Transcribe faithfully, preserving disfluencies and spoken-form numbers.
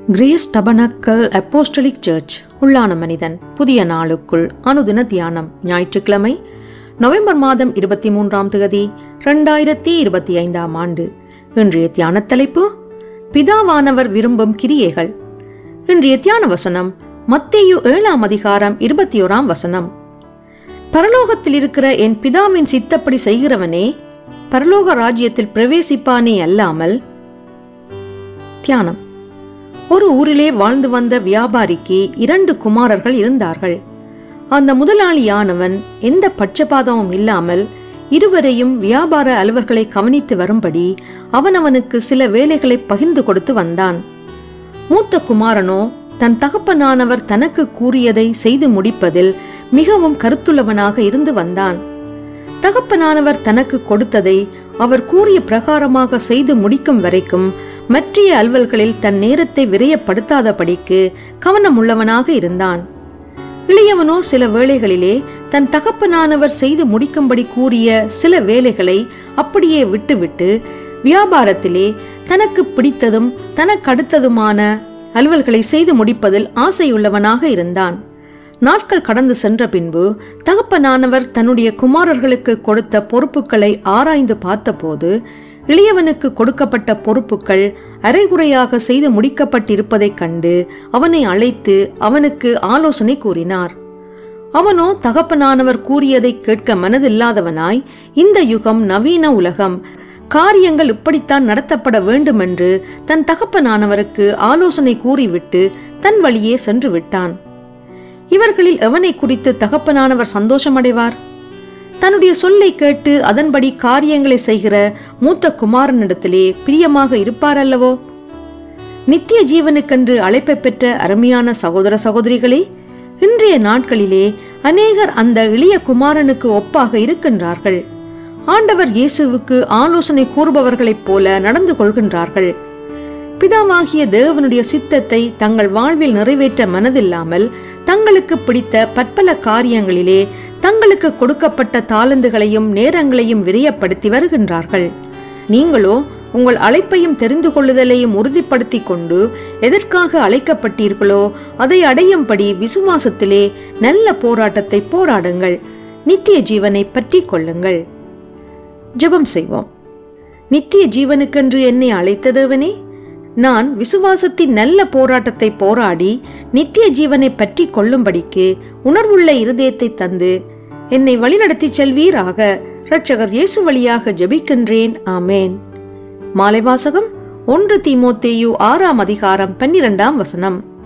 Grace tabernacle apostolic search உள்ளான மனிதன் புதிய நாளுக்குள் அனுதின தியானம். ஞாயிற்றுக்கிழமை நவம்பர் மாதம் இருபத்தி மூன்றாம் தேதி இரண்டாயிரத்தி இருபத்தி ஐந்தாம் ஆண்டு. இன்றைய தியான தலைப்பு பிதாவானவர் விரும்பும் கிரியைகள். இன்றைய தியான வசனம் மத்தேயு ஏழாம் அதிகாரம் இருபத்தி ஓராம் வசனம். பரலோகத்தில் இருக்கிற என் பிதாவின் சித்தப்படி செய்கிறவனே பரலோக ராஜ்யத்தில் பிரவேசிப்பானே அல்லாமல். தியானம். ஒரு ஊரிலே வாழ்ந்து வந்த வியாபாரிக்கு இரண்டு குமாரர்கள் இருந்தார்கள். அந்த முதலாளியானவன் எந்த பட்சபாதமும் இல்லாமல் இருவரையும் வியாபார அலுவல்களை கவனித்து வரும்படி அவனவனுக்கு சில வேலைகளை பகிர்ந்து கொடுத்து வந்தான். மூத்த குமாரனோ தன் தகப்பனானவர் தனக்கு கூறியதை செய்து முடிப்பதில் மிகவும் கருத்துள்ளவனாக இருந்து வந்தான். தகப்பனானவர் தனக்கு கொடுத்ததை அவர் கூறிய பிரகாரமாக செய்து முடிக்கும் வரைக்கும் மற்றைய அலுவல்களில் தன் நேரத்தை விரயப்படுத்தாதபடிக்கு கவனமுள்ளவனாக இருந்தான். இளையவனோ சில வேளைகளிலே தன் தகப்பனானவர் செய்து முடிக்கும்படி கூறிய சில வேலைகளை அப்படியே விட்டுவிட்டு வியாபாரத்திலே தனக்கு பிடித்ததும் தனக்கடுத்ததுமான அலுவல்களை செய்து முடிப்பதில் ஆசையுள்ளவனாக இருந்தான். நாட்கள் கடந்து சென்ற பின்பு தகப்பனானவர் தன்னுடைய குமாரர்களுக்கு கொடுத்த பொறுப்புகளை ஆராய்ந்து பார்த்தபோது இளையவனுக்கு கொடுக்கப்பட்ட பொறுப்புகள் அரைகுறையாக செய்து முடிக்கப்பட்டிருப்பதைக் கண்டு அவனை அழைத்து அவனுக்கு ஆலோசனை கூறினார். அவனோ தகப்பனானவர் கூறியதை கேட்க மனதில்லாதவனாய், இந்த யுகம் நவீன உலகம், காரியங்கள் இப்படித்தான் நடத்தப்பட வேண்டுமென்று தன் தகப்பனானவருக்கு ஆலோசனை கூறிவிட்டு தன் வழியே சென்று விட்டான். இவர்களில் எவனை குறித்து தகப்பனானவர் சந்தோஷமடைவார்? தன்னுடைய சொல்லை கேட்டு அதன்படி காரியங்களை செய்கிற மூத்த குமாரனிடத்திலே பிரியமாக இருப்பார் அல்லவோ? நித்திய ஜீவனுக்கென்று அழைப்பை பெற்ற அருமையான சகோதர சகோதரிகளே, இன்றைய நாட்களிலே அநேகர் அந்த இளைய குமாரனுக்கு ஒப்பாக இருக்கின்றார்கள். ஆண்டவர் இயேசுவுக்கு ஆலோசனை கூறுபவர்களைப் போல நடந்து கொள்கின்றார்கள். பிதாவாகிய தேவனுடைய சித்தத்தை தங்கள் வாழ்வில் நிறைவேற்ற மனதில்லாமல் தங்களுக்கு பிடித்த பற்பல காரியங்களிலே தங்களுக்கு கொடுக்கப்பட்ட தாளந்துகளையும் நேரங்களையும் விரயப்படுத்தி வருகின்றார்கள். நீங்களோ உங்கள் அழைப்பையும் தெரிந்து கொள்ளுதலையும் உறுதிப்படுத்தி கொண்டு எதற்காக அழைக்கப்பட்டீர்களோ அதை அடையும்படி விசுவாசத்திலே நல்ல போராட்டத்தை போராடுங்கள். நித்திய ஜீவனை பற்றி கொள்ளுங்கள். ஜெபம் செய்வோம். நித்திய ஜீவனுக்கென்று என்னை அழைத்த தேவனே, நான் விசுவாசத்தின் நல்ல போராட்டத்தை போராடி நித்திய ஜீவனை பற்றி கொள்ளும்படிக்கு உணர்வுள்ள இருதயத்தை தந்து என்னை வழிநடத்தி செல்வீராக. இரட்சகர் இயேசு வழியாக ஜெபிக்கின்றேன். ஆமேன். மாலை வாசகம் ஒன்று தீமோத்தேயு ஆறாம் அதிகாரம் பன்னிரெண்டாம் வசனம்.